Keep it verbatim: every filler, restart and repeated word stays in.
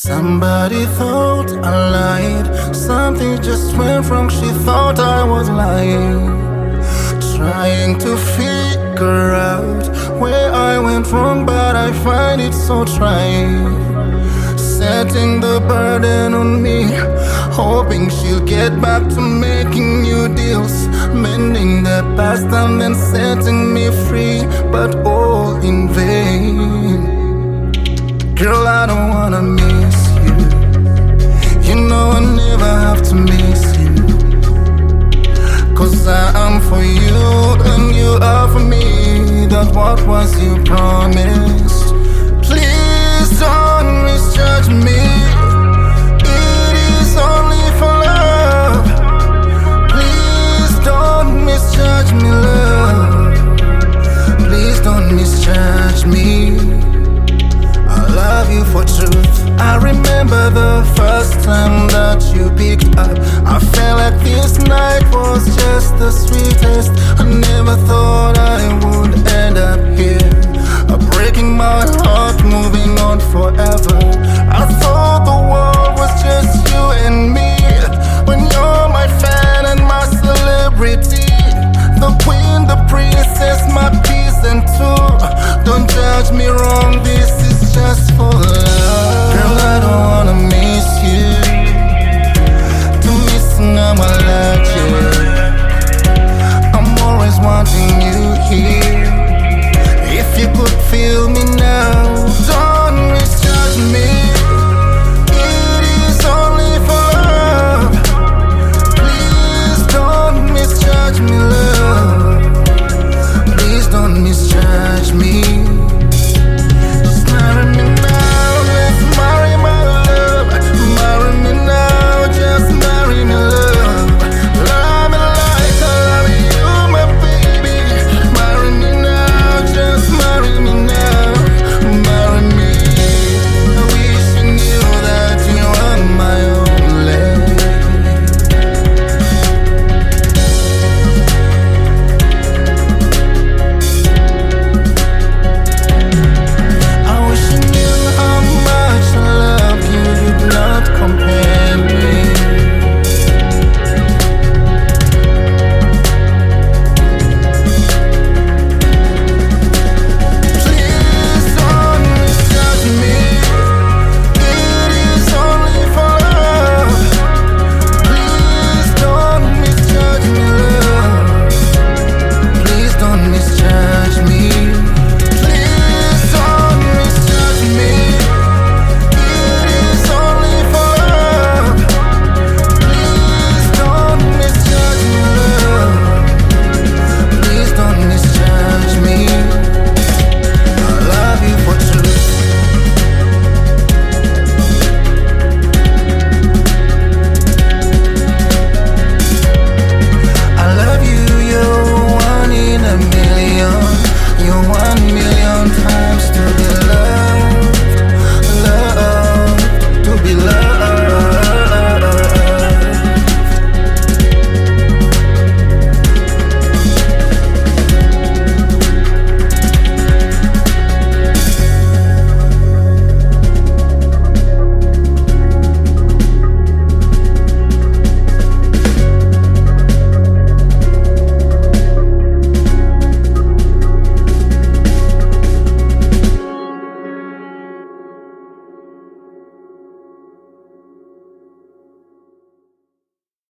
Somebody thought I lied. Something just went wrong, she thought I was lying. Trying to figure out where I went wrong, but I find it so trying. Setting the burden on me, hoping she'll get back to making new deals, mending the past and then setting me free, but all in vain. Girl, I don't wanna miss you. You know I never have to miss you, 'cause I am for you and you are for me. That's what was you promised. Please don't misjudge me. It is only for love. Please don't misjudge me, love. Please don't misjudge me. I love you for truth. I remember the first time that you picked up. I felt like this night was just the sweetest. I never thought